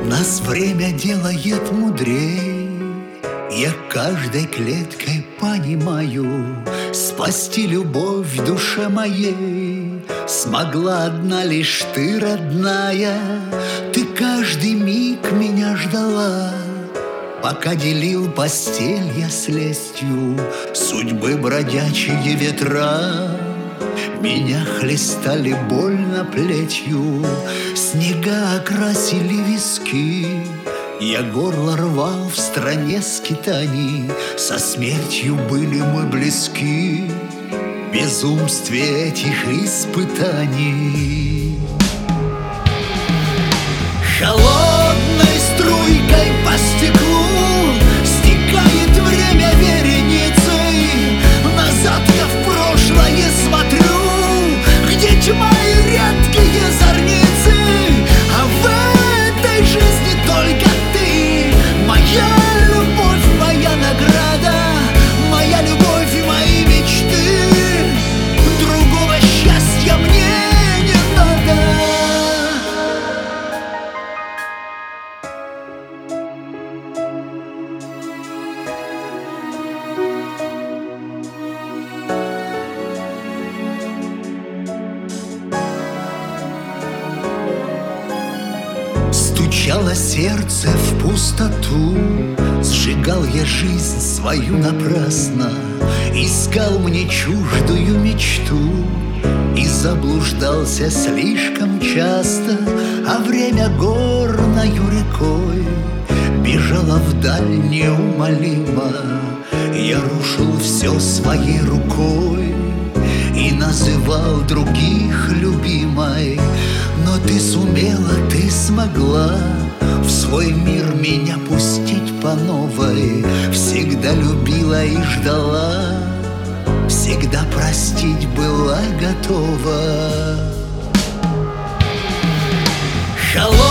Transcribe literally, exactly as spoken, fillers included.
Нас время делает мудрей. Я каждой клеткой понимаю, спасти любовь в душе моей смогла одна лишь ты, родная. Ты каждый миг меня ждала, пока делил постель я с лестью. Судьбы бродячие ветра меня хлестали больно плетью. Снега окрасили виски, я горло рвал в стране скитаний. Со смертью были мы близки в безумстве этих испытаний. Холодной струйкой по стеклу стекает время вереницей. Назад я в прошлое смотрю, где тьма и редкие зорницы. А в этой жизни только ты, моя любовь, моя награда, моя любовь и мои мечты. Другого счастья мне не надо. Стучало сердце в пустоту, сжигал я жизнь свою напрасно, искал мне чуждую мечту и заблуждался слишком часто. А время горною рекой бежало вдаль неумолимо. Я рушил все своей рукой и называл других любимой. Но ты сумела, ты смогла в свой мир меня пустить по новой. Всегда любила и ждала, всегда простить была готова. Холодной